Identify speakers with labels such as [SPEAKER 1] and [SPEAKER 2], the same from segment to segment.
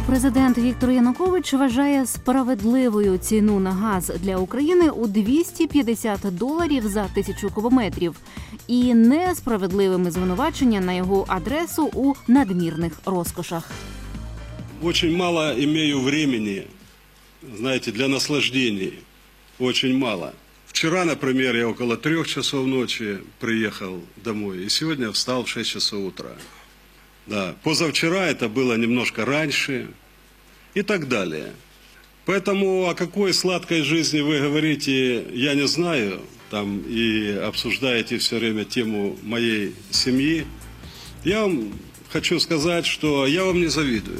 [SPEAKER 1] Президент Віктор Янукович вважає справедливою ціну на газ для України у $250 за 1000 кубометрів і несправедливими звинувачення на його адресу у надмірних розкошах.
[SPEAKER 2] Очень мало имею времени, знаете, для наслаждений. Очень мало. Вчера, например, я около 3 часов ночи приехал домой, и сегодня встал в 6 часов утра. Да. Позавчера это было немножко раньше и так далее. Поэтому о какой сладкой жизни вы говорите, я не знаю, там и обсуждаете все время тему моей семьи. Я вам хочу сказать, что я вам не завидую.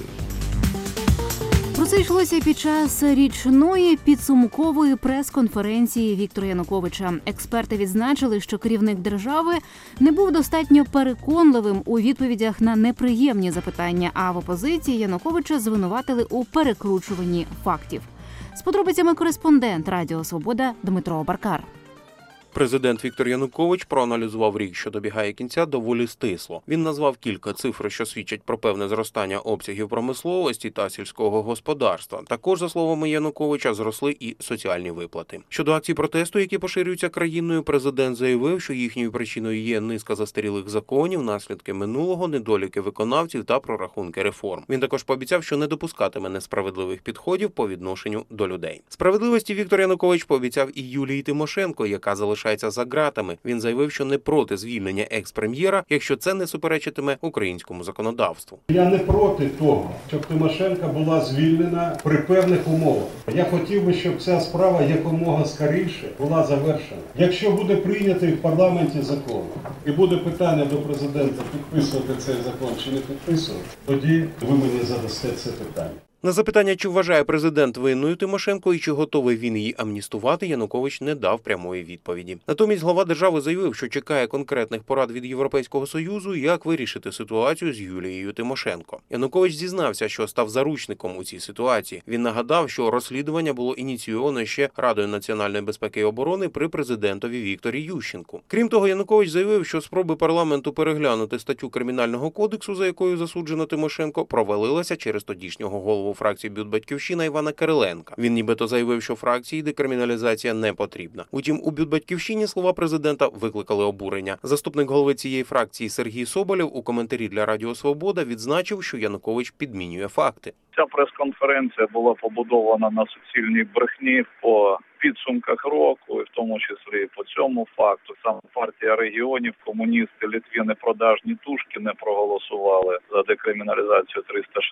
[SPEAKER 1] Про це йшлося під час річної підсумкової прес-конференції Віктора Януковича. Експерти відзначили, що керівник держави не був достатньо переконливим у відповідях на неприємні запитання, а в опозиції Януковича звинуватили у перекручуванні фактів. З подробицями кореспондент Радіо Свобода Дмитро Баркар.
[SPEAKER 3] Президент Віктор Янукович проаналізував рік, що добігає кінця, доволі стисло. Він назвав кілька цифр, що свідчать про певне зростання обсягів промисловості та сільського господарства. Також, за словами Януковича, зросли і соціальні виплати. Щодо акцій протесту, які поширюються країною, президент заявив, що їхньою причиною є низка застарілих законів, наслідки минулого, недоліки виконавців та прорахунки реформ. Він також пообіцяв, що не допускатиме несправедливих підходів по відношенню до людей. Справедливості Віктор Янукович пообіцяв і Юлії Тимошенко, яка залишається за ґратами. Він заявив, що не проти звільнення екс-прем'єра, якщо це не суперечитиме українському законодавству.
[SPEAKER 2] Я не проти того, щоб Тимошенко була звільнена при певних умовах. Я хотів би, щоб ця справа якомога скоріше була завершена. Якщо буде прийнятий в парламенті закон і буде питання до президента підписувати цей закон чи не підписувати, тоді ви мені задасте це питання.
[SPEAKER 3] На запитання, чи вважає президент винною Тимошенко і чи готовий він її амністувати, Янукович не дав прямої відповіді. Натомість глава держави заявив, що чекає конкретних порад від Європейського Союзу, як вирішити ситуацію з Юлією Тимошенко. Янукович зізнався, що став заручником у цій ситуації. Він нагадав, що розслідування було ініційовано ще Радою національної безпеки і оборони при президентові Вікторі Ющенку. Крім того, Янукович заявив, що спроби парламенту переглянути статтю Кримінального кодексу, за якою засуджено Тимошенко, провалилася через тодішнього голову фракції «Бют-Батьківщина» Івана Кириленка. Він нібито заявив, що фракції декриміналізація не потрібна. Утім, у «Бют-Батьківщині» слова президента викликали обурення. Заступник голови цієї фракції Сергій Соболєв у коментарі для Радіо Свобода відзначив, що Янукович підмінює факти.
[SPEAKER 4] Ця прес-конференція була побудована на суцільній брехні по підсумках року, і в тому числі і по цьому факту. Саме партія регіонів, комуністи, літвіни, продажні тушки не проголосували за декриміналізацію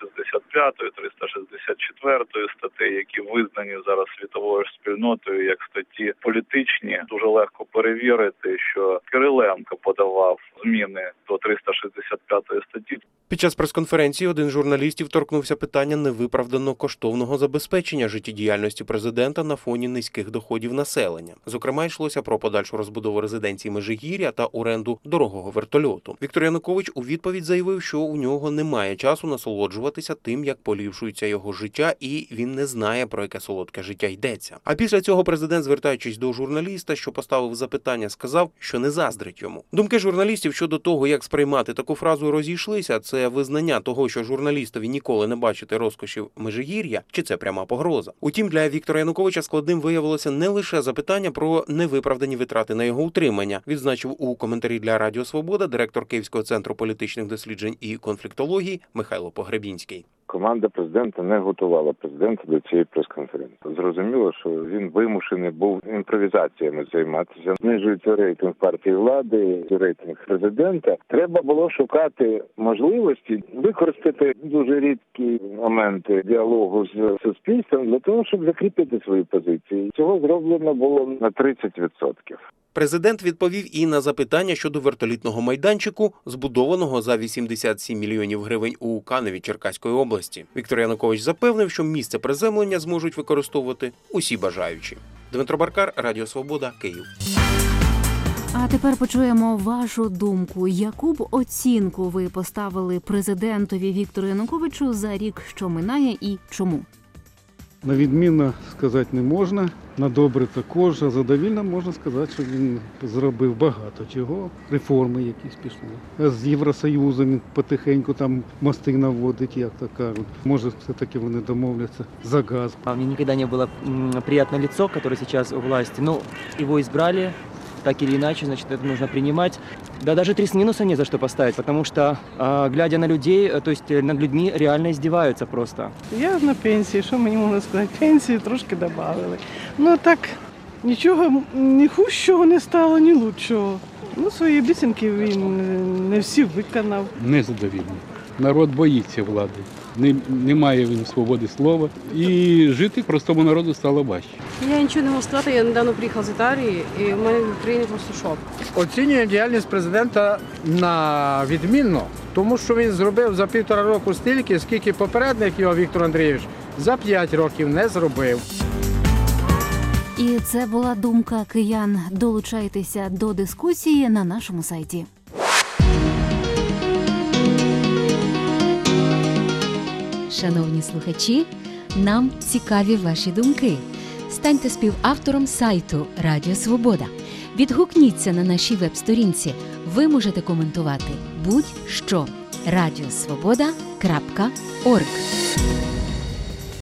[SPEAKER 4] 365-ї, 364-ї статей, які визнані зараз світовою спільнотою як статті політичні. Дуже легко перевірити, що Кириленко подавав зміни до 365-ї статті.
[SPEAKER 3] Під час прес-конференції один з журналістів торкнувся питання невиправдано коштовного забезпечення життєдіяльності президента на фоні низьких доходів населення. Зокрема, йшлося про подальшу розбудову резиденції Межигір'я та оренду дорогого вертольоту. Віктор Янукович у відповідь заявив, що у нього немає часу насолоджуватися тим, як поліпшується його життя, і він не знає, про яке солодке життя йдеться. А після цього президент, звертаючись до журналіста, що поставив запитання, сказав, що не заздрить йому. Думки журналістів щодо того, як сприймати таку фразу, розійшлися. Це визнання того, що журналістові ніколи не бачити розкошів Межигір'я, чи це пряма погроза. Утім, для Віктора Януковича складним виявилося не лише запитання про невиправдані витрати на його утримання, відзначив у коментарі для Радіо Свобода директор Київського центру політичних досліджень і конфліктології Михайло Погребінський.
[SPEAKER 5] Команда президента не готувала президента до цієї прес-конференції. Зрозуміло, що він вимушений був імпровізаціями займатися. Знижується рейтинг партії влади, рейтинг президента. Треба було шукати можливості використати дуже рідкі моменти діалогу з суспільством для того, щоб закріпити свої позиції. Цього зроблено було на 30%.
[SPEAKER 3] Президент відповів і на запитання щодо вертолітного майданчику, збудованого за 87 мільйонів гривень у Каневі Черкаської області. Віктор Янукович запевнив, що місце приземлення зможуть використовувати усі бажаючі. Дмитро Баркар, Радіо Свобода, Київ.
[SPEAKER 1] А тепер почуємо вашу думку. Яку б оцінку ви поставили президентові Віктору Януковичу за рік, що минає, і чому?
[SPEAKER 6] На відмінно сказати не можна, на добре також, а задовільно можна сказати, що він зробив багато чого. Реформи якісь пішли. З Євросоюзом він потихеньку там мости наводить, як то кажуть. Може, все-таки вони домовляться за газ.
[SPEAKER 7] Мне никогда не было приятное лицо, которое сейчас у власти. Но его избрали, так или иначе, значит, это нужно принимать. Да даже 3 с минусом не за что поставить, потому что, глядя на людей, то есть над людьми реально издеваются просто.
[SPEAKER 8] Я на пенсії, що мені можна сказати? Пенсії трошки додали. Ну так, нічого, ні хужого не стало, ні лучшого. Ну, свої обіцянки він не всі виконав.
[SPEAKER 9] Незадовільний. Народ боїться влади. Немає він свободи слова. І жити простому народу стало важче.
[SPEAKER 10] Я нічого не можу сказати, я недавно приїхала з Італії, і в мене в Україні просто шок.
[SPEAKER 11] Оцінюю діяльність президента на відмінно, тому що він зробив за 1,5 року стільки, скільки попередник його Віктор Андрійович за 5 років не зробив.
[SPEAKER 1] І це була думка киян. Долучайтеся до дискусії на нашому сайті.
[SPEAKER 12] Шановні слухачі, нам цікаві ваші думки. Станьте співавтором сайту Радіо Свобода. Відгукніться на нашій веб-сторінці. Ви можете коментувати будь-що. radiosvoboda.org